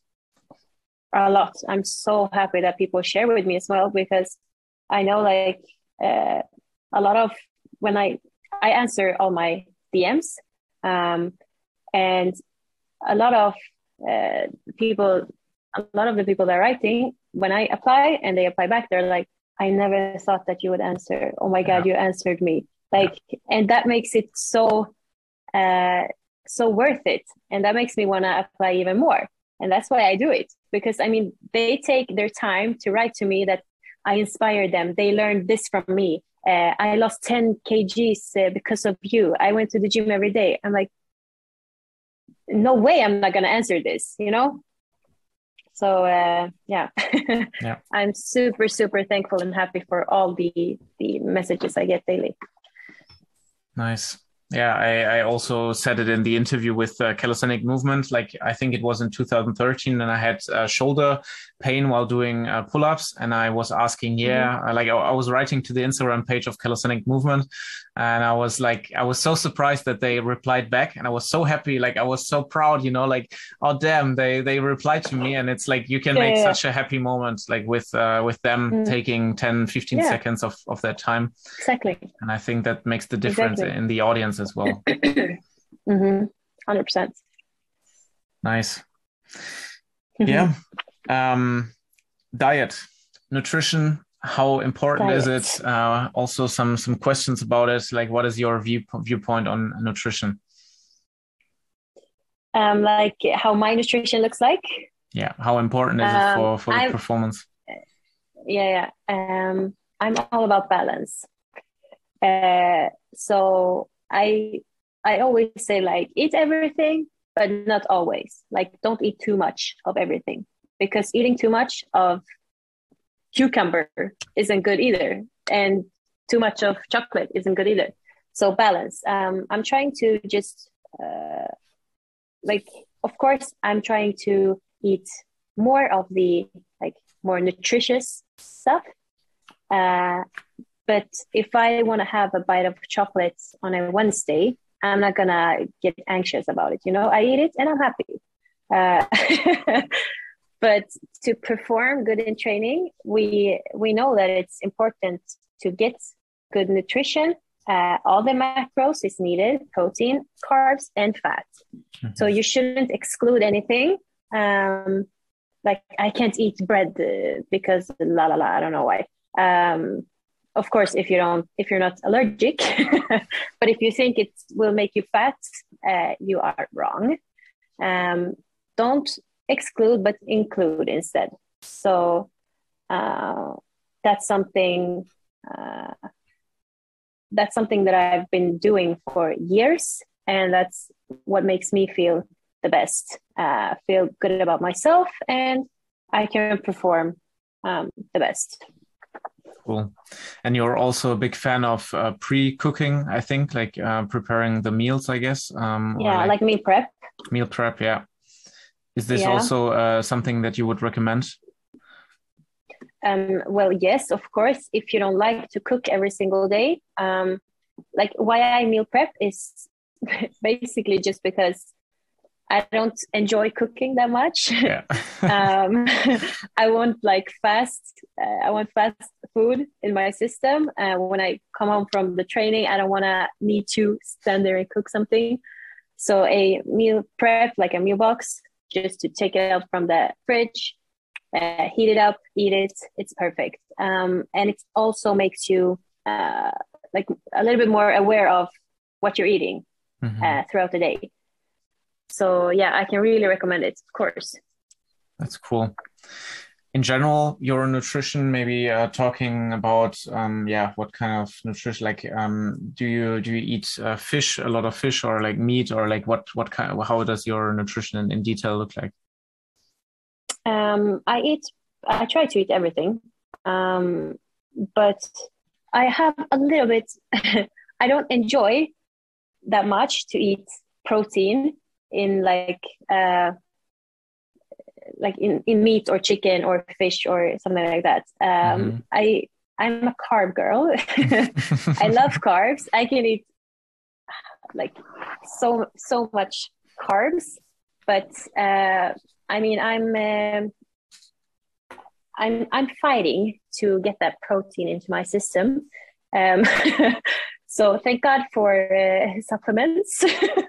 A lot. I'm so happy that people share with me as well, because I know like uh, a lot of when I I answer all my D Ms. Um, And a lot of uh, people, a lot of the people that are writing, when I apply and they apply back, they're like, I never thought that you would answer. Oh my God, yeah. you answered me. Like, yeah. and that makes it so, uh, so worth it. And that makes me want to apply even more. And that's why I do it. Because I mean, they take their time to write to me that I inspired them. They learned this from me. Uh, I lost ten kilograms uh, because of you. I went to the gym every day. I'm like, no way I'm not going to answer this, you know? So, uh, yeah. yeah, I'm super, super thankful and happy for all the, the messages I get daily. Nice. Yeah, I, I also said it in the interview with uh, Calisthenic Movement. Like, I think it was in two thousand thirteen, and I had uh, shoulder pain while doing uh, pull-ups. And I was asking, yeah, mm-hmm. like I, I was writing to the Instagram page of Calisthenic Movement. And I was like, I was so surprised that they replied back. And I was so happy. Like, I was so proud, you know, like, oh, damn, they, they replied to me. And it's like, you can yeah, make yeah. such a happy moment, like with, uh, with them mm. taking ten, fifteen yeah. seconds of, of their time. Exactly. And I think that makes the difference exactly. in the audience as well. mm-hmm. one hundred percent. Nice. Mm-hmm. Yeah. Um, diet, nutrition, how important diet. is it? Uh, also some, some questions about it. Like, what is your view, viewpoint on nutrition? Um, like how my nutrition looks like? Yeah. How important is um, it for, for the I'm, performance? Yeah. yeah. Um, I'm all about balance. Uh, so I, I always say like, eat everything, but not always. Like, don't eat too much of everything, because eating too much of cucumber isn't good either. And too much of chocolate isn't good either. So balance. Um, I'm trying to just, uh, like, of course, I'm trying to eat more of the, like, more nutritious stuff. Uh, but if I want to have a bite of chocolate on a Wednesday, I'm not gonna get anxious about it. You know, I eat it and I'm happy. Uh, but to perform good in training, we we know that it's important to get good nutrition. Uh, all the macros is needed: protein, carbs, and fat. Mm-hmm. So you shouldn't exclude anything. Um, like I can't eat bread uh, because la la la. I don't know why. Um, Of course, if you don't, if you're not allergic, but if you think it will make you fat, uh, you are wrong. Um, don't exclude, but include instead. So, uh, that's something uh, that's something that I've been doing for years, and that's what makes me feel the best, uh, feel good about myself, and I can perform um, the best. Cool. And you're also a big fan of uh, pre-cooking, I think, like uh, preparing the meals, I guess. Um, yeah, like, like meal prep. Meal prep, yeah. Is this yeah. also uh, something that you would recommend? Um, well, yes, of course. If you don't like to cook every single day, um, like why I meal prep is basically just because I don't enjoy cooking that much. Yeah. um, I want like fast, uh, I want fast food in my system. Uh, when I come home from the training, I don't want to need to stand there and cook something. So a meal prep, like a meal box, just to take it out from the fridge, uh, heat it up, eat it. It's perfect. Um, and it also makes you uh, like a little bit more aware of what you're eating mm-hmm. uh, throughout the day. So yeah, I can really recommend it, of course. That's cool. In general, your nutrition, maybe uh, talking about, um, yeah, what kind of nutrition, like, um, do you do you eat uh, fish, a lot of fish, or like meat, or like what what kind of, how does your nutrition in, in detail look like? Um, I eat, I try to eat everything, um, but I have a little bit, I don't enjoy that much to eat protein in like, uh, like in, in meat or chicken or fish or something like that. Um, mm-hmm. I, I'm a carb girl. I love carbs. I can eat like so, so much carbs, but, uh, I mean, I'm, uh, I'm, I'm fighting to get that protein into my system. Um, so thank God for uh, supplements.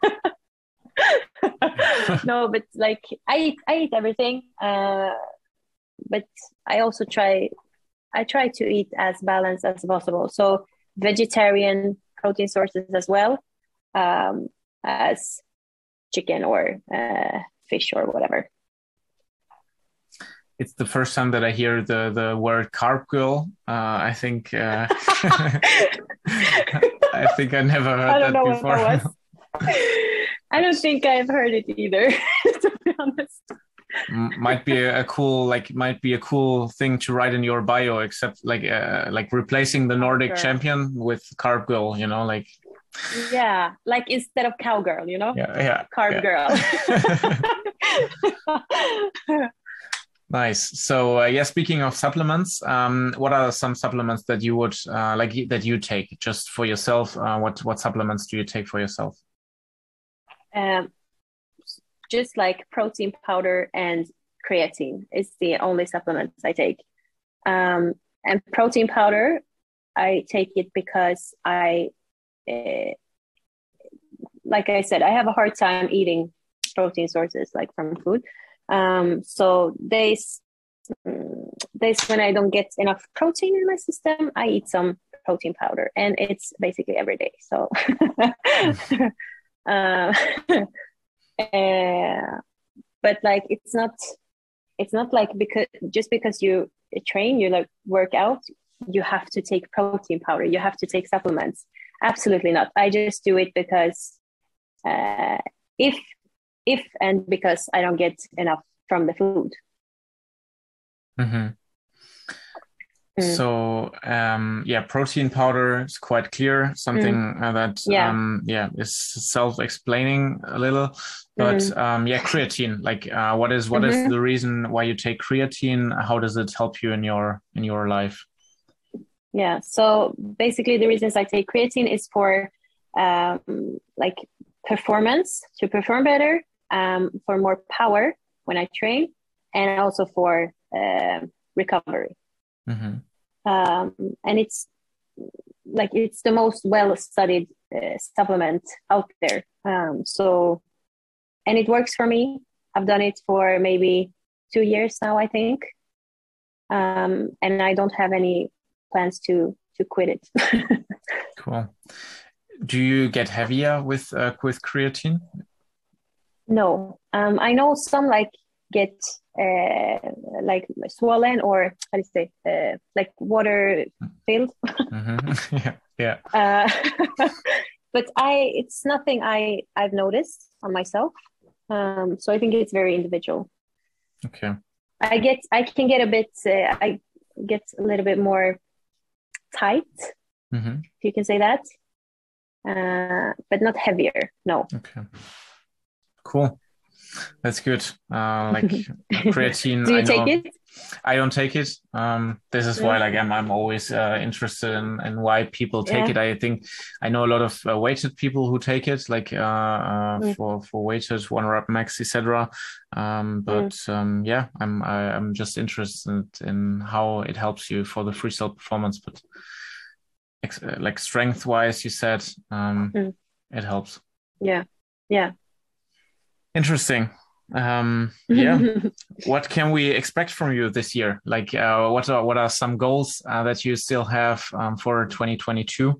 No, but like I eat, I eat everything. Uh, but I also try, I try to eat as balanced as possible. So vegetarian protein sources as well, um, as chicken or uh, fish or whatever. It's the first time that I hear the the word carb girl. Uh, I think uh, I think I never heard I don't that know before. What that was. I don't think I've heard it either, to be honest. Might be a, a cool like might be a cool thing to write in your bio, except like uh, like replacing the Nordic girl. champion with carb girl, you know, like yeah, like instead of cowgirl, you know, yeah, yeah, carb yeah. girl. Nice. So uh, yeah, speaking of supplements, um, what are some supplements that you would uh, like that you take just for yourself? Uh, what what supplements do you take for yourself? Um, just like protein powder and creatine is the only supplements I take. Um, and protein powder, I take it because I, uh, like I said, I have a hard time eating protein sources like from food. Um, so days, days when I don't get enough protein in my system, I eat some protein powder, and it's basically every day. So, uh, uh, but like it's not, it's not like because just because you train, you like work out, you have to take protein powder, you have to take supplements. Absolutely not. I just do it because, uh, if. If and because I don't get enough from the food. Mm-hmm. Mm. So um, yeah, protein powder is quite clear. Something mm. uh, that yeah. Um, yeah is self-explaining a little. But mm. um, yeah, creatine. Like, uh, what is what mm-hmm. is the reason why you take creatine? How does it help you in your in your life? Yeah. So basically, the reasons I take creatine is for um, like performance, to perform better. Um, for more power when I train, and also for uh, recovery. Mm-hmm. Um, and it's like it's the most well-studied uh, supplement out there. Um, so, and it works for me. I've done it for maybe two years now, I think, um, and I don't have any plans to to quit it. Cool. Do you get heavier with uh, with creatine? No, um, I know some like get uh, like swollen, or how do you say, uh, like water filled. Mm-hmm. Yeah, yeah. Uh, but I, it's nothing I I've noticed on myself. Um, so I think it's very individual. Okay. I get, I can get a bit, uh, I get a little bit more tight, Mm-hmm. if you can say that, uh, but not heavier. No. Okay. Cool. That's good. Uh, like creatine, Do you I take know it? I don't take it. Um, this is why, No? like, I'm I'm always uh, interested in, in why people take Yeah. it. I think I know a lot of uh, weighted people who take it, like uh, uh Mm, for for weighted, one rep max, et cetera. Um, mm, but um, yeah, I'm I, I'm just interested in how it helps you for the freestyle performance. But ex- uh, like strength wise, you said, um, mm. it helps. Yeah. Yeah. Interesting. Um, yeah. What can we expect from you this year? Like, uh, what are what are some goals uh, that you still have um, for twenty twenty-two?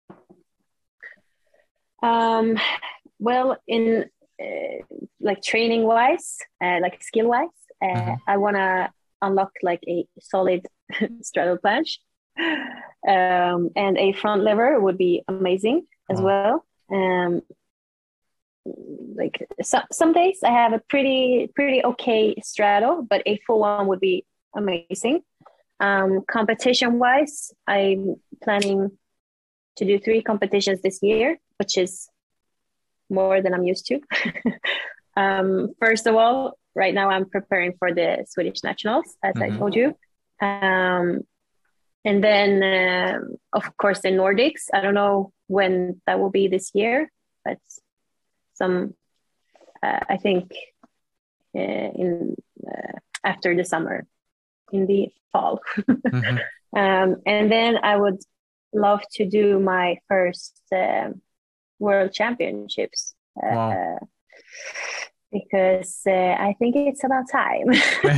Um, well, in uh, like training wise, uh, like skill wise, uh, Mm-hmm. I want to unlock like a solid straddle planche, um, and a front lever would be amazing as Wow. well. Um, like some some days I have a pretty pretty okay straddle, but a full one would be amazing. Um, competition wise, I'm planning to do three competitions this year, which is more than I'm used to. um, first of all, right now I'm preparing for the Swedish nationals, as I Mm-hmm. told you. Um, and then, um of course, the Nordics. I don't know when that will be this year, but some, uh, I think, uh, in uh, after the summer, in the fall. Mm-hmm. um, and then I would love to do my first um World Championships, Wow. uh, because uh, I think it's about time.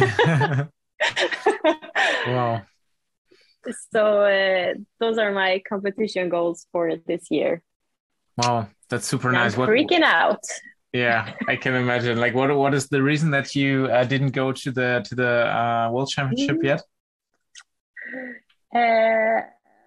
Wow. So uh, those are my competition goals for this year. Wow. That's super And I'm nice. What? freaking out. Yeah, I can imagine. Like, what? What is the reason that you uh, didn't go to the to the uh, World Championship yet? Uh,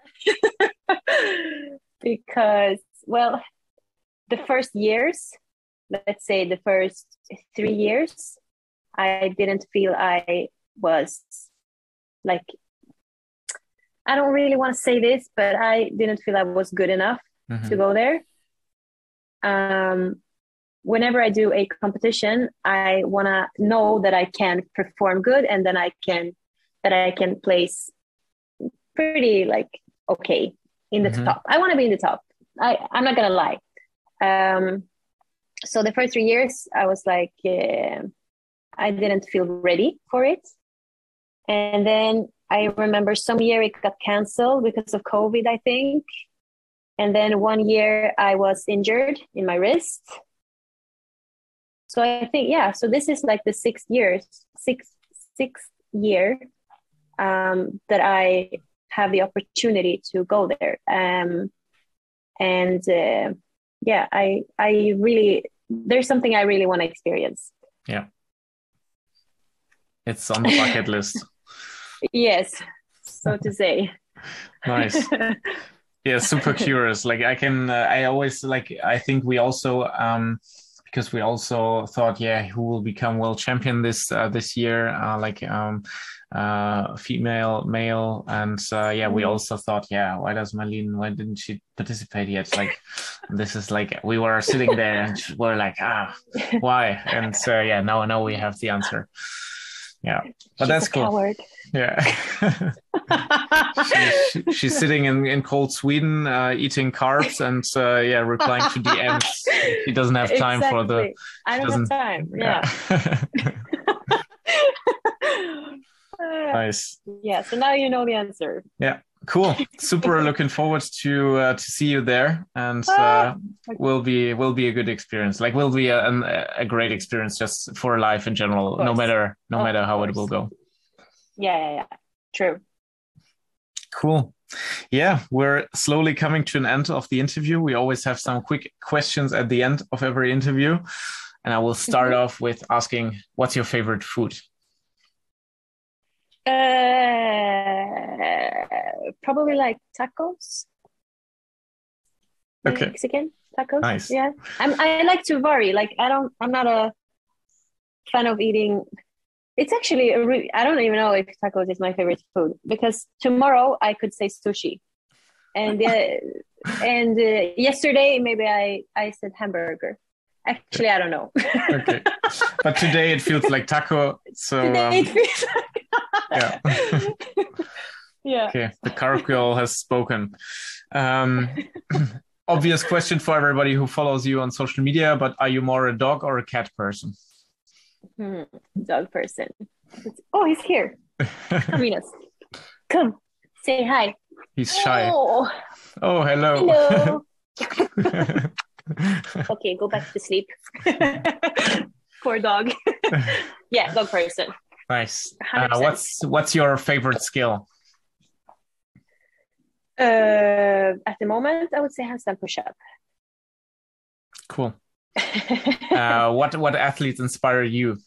because, well, the first years, let's say the first three years, I didn't feel I was like, I don't really want to say this, but I didn't feel I was good enough Mm-hmm. to go there. Um, whenever I do a competition, I want to know that I can perform good, and then I can, that I can place pretty like okay in the Mm-hmm. top. I want to be in the top. I, I'm not going to lie. Um, so the first three years, I was like, uh, I didn't feel ready for it. And then I remember some year it got canceled because of COVID, I think. And then one year I was injured in my wrist. So I think, yeah, so this is like the sixth years, sixth, sixth year um, that I have the opportunity to go there. Um, and uh, yeah, I, I really, there's something I really want to experience. Yeah, it's on the bucket list. Yes, so to say. Nice. Yeah, super curious. Like I can, uh, I always like. I think we also, um, because we also thought, yeah, who will become world champion this uh, this year? Uh, like, um, uh, female, male, and uh, yeah, we Mm. also thought, yeah, why does Marlene? Why didn't she participate yet? Like, this is like we were sitting there and we're like, ah, why? And so yeah, now now we have the answer. Yeah, but She's that's a cool. coward. Yeah. she, she, she's sitting in, in cold Sweden, uh, eating carbs and uh, yeah, replying to D Ms. She doesn't have time Exactly. for the. I don't have time. Yeah. Yeah. Nice. Yeah. So now you know the answer. Yeah. Cool. Super looking forward to uh, to see you there, and uh, Ah, okay. will be will be a good experience. Like will be a, an, a great experience just for life in general, no matter no Of matter how course. it will go. Yeah, yeah, yeah. True. Cool. Yeah, we're slowly coming to an end of the interview. We always have some quick questions at the end of every interview. And I will start Mhm. off with asking, what's your favorite food? Uh, probably like tacos, Okay, Mexican tacos. nice. Yeah, I'm. I like to vary. Like I don't. I'm not a fan of eating. It's actually a re- I don't even know if tacos is my favorite food because tomorrow I could say sushi, and uh, and uh, yesterday maybe I I said hamburger. Okay, Actually, I don't know. okay. But today it feels like taco. So Today it um, feels yeah. like yeah. Okay, the caracal has spoken. Um, obvious question for everybody who follows you on social media, but are you more a dog or a cat person? Hmm, dog person. Oh, he's here. Venus, come say hi. He's shy. Oh, Oh, hello. hello. Okay, go back to sleep. Poor dog. Yeah, dog person. Nice. Uh, one hundred percent. what's what's your favorite skill? Uh, at the moment, I would say handstand push-up. Cool. Uh, what what athletes inspire you?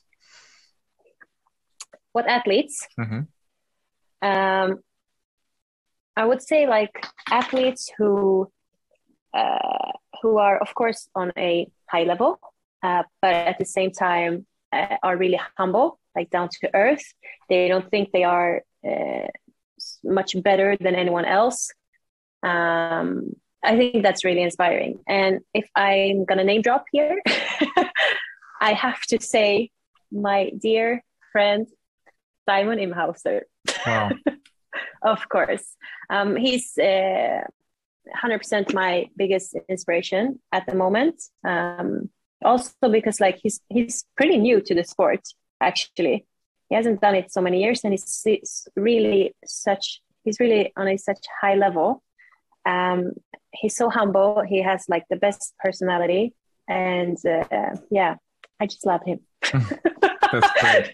What athletes? Mm-hmm. Um, I would say like athletes who uh, who are, of course, on a high level, uh, but at the same time uh, are really humble, like down to earth. They don't think they are uh, much better than anyone else. Um, I think that's really inspiring. And if I'm gonna name drop here, I have to say my dear friend Simon Imhauser. Wow. Of course, um, he's uh, one hundred percent my biggest inspiration at the moment. Um, also because like he's he's pretty new to the sport. Actually, he hasn't done it so many years, and he's, he's really such he's really on a such high level. Um, he's so humble. He has like the best personality, and uh, yeah, I just love him. That's great.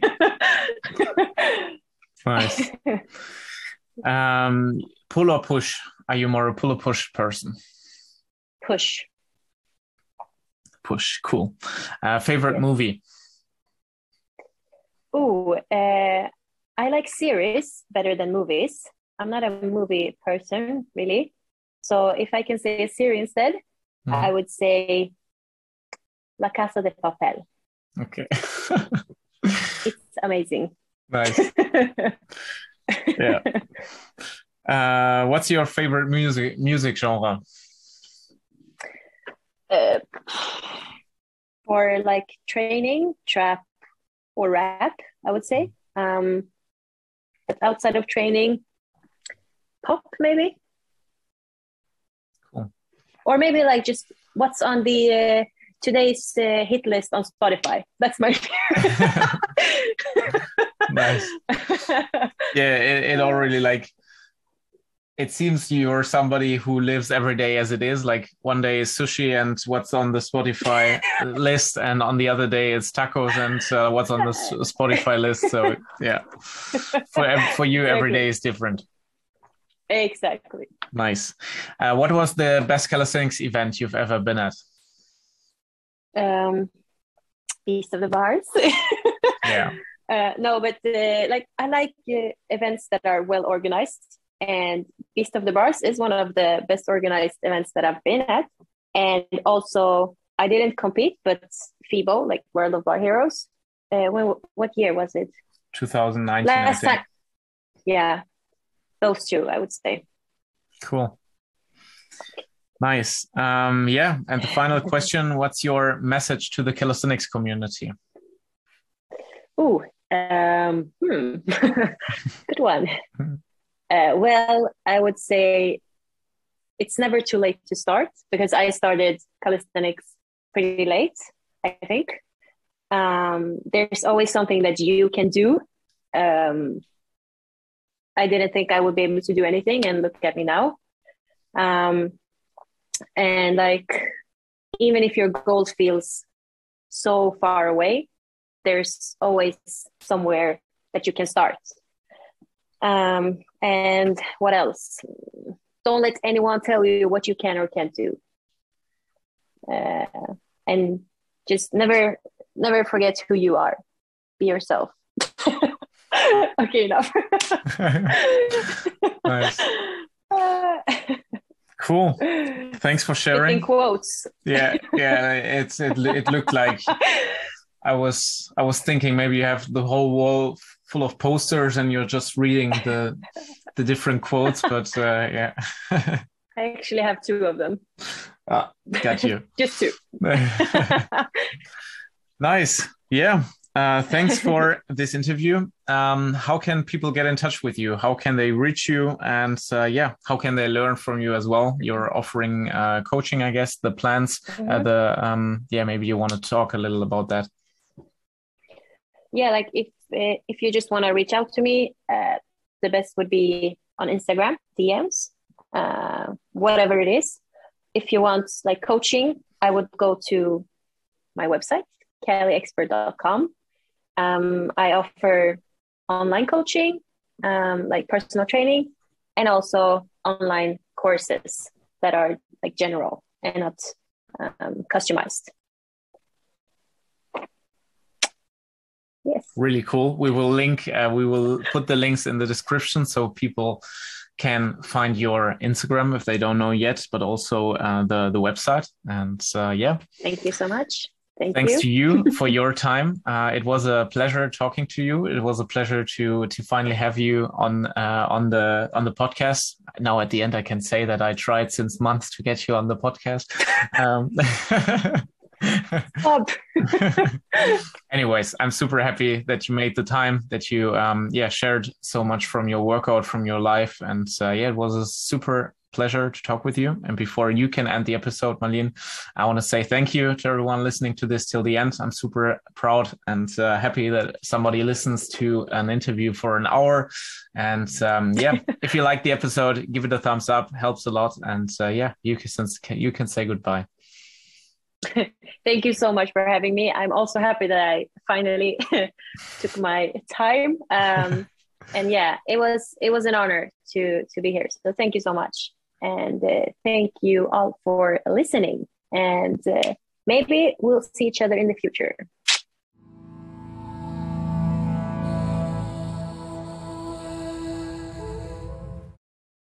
Nice. Um, pull or push? Are you more a pull or push person? Push. Push. Cool. Uh, favorite Yes. movie? Ooh, uh, I like series better than movies. I'm not a movie person, really. So if I can say a series instead, Mm. I would say La Casa de Papel. Okay. It's amazing. Nice. Yeah. Uh, what's your favorite music music genre? Uh, for like training, trap or rap, I would say. Um, but outside of training, pop maybe, Cool. or maybe like just what's on the uh, today's uh, hit list on Spotify. That's my Nice. Yeah, it, it already like it seems you're somebody who lives every day as it is. Like one day is sushi and what's on the Spotify list, and on the other day it's tacos and uh, what's on the S- Spotify list. So yeah, for ev- for you, every Exactly. day is different. Exactly. Nice. Uh, what was the best calisthenics event you've ever been at? Um, East of the Bars. Yeah. Uh, no, but uh, like I like uh, events that are well organized, and Beast of the Bars is one of the best organized events that I've been at. And also, I didn't compete, but FIBO, like World of Bar Heroes. Uh, when what year was it? twenty nineteen, Last I think. time, yeah, those two, I would say. Cool. Nice. Um, yeah. And the final question, what's your message to the calisthenics community? Ooh, um, hmm. Good one. Uh, well, I would say it's never too late to start because I started calisthenics pretty late, I think. Um, there's always something that you can do. Um, I didn't think I would be able to do anything, and look at me now. Um, and like, even if your goal feels so far away, there's always somewhere that you can start. Um, and what else? Don't let anyone tell you what you can or can't do. Uh, and just never never forget who you are. Be yourself. Okay, enough. Nice. Cool. Thanks for sharing. In quotes. Yeah, yeah. It's it. It looked like I was I was thinking maybe you have the whole wall full of posters and you're just reading the the different quotes. But uh, yeah. I actually have two of them. Ah, got you. Just two. Nice. Yeah. Uh, thanks for this interview. Um, how can people get in touch with you? How can they reach you? And uh, yeah, how can they learn from you as well? You're offering uh, coaching, I guess, the plans, mm-hmm. uh, the um, yeah, maybe you want to talk a little about that. Yeah, like if uh, if you just want to reach out to me, uh, the best would be on Instagram, D Ms, uh, whatever it is. If you want like coaching, I would go to my website, kelly expert dot com. Um, I offer online coaching, um, like personal training, and also online courses that are like general and not um, customized. Yes. Really cool. We will link, uh, we will put the links in the description so people can find your Instagram if they don't know yet, but also uh, the, the website. And uh, yeah. Thank you so much. Thank Thanks you. to you for your time. Uh, it was a pleasure talking to you. It was a pleasure to to finally have you on uh, on the on the podcast. Now at the end, I can say that I tried since months to get you on the podcast. Um, Anyways, I'm super happy that you made the time, that you um, yeah shared so much from your workout, from your life, and uh, yeah, it was a super pleasure to talk with you. And before you can end the episode, Marlene, I want to say thank you to everyone listening to this till the end. I'm super proud and uh, happy that somebody listens to an interview for an hour. And um, yeah, if you like the episode, give it a thumbs up, helps a lot. And uh, yeah, you can, you can say goodbye. Thank you so much for having me. I'm also happy that I finally took my time. Um, and yeah, it was it was an honor to to be here. So thank you so much. And uh, thank you all for listening. And uh, maybe we'll see each other in the future.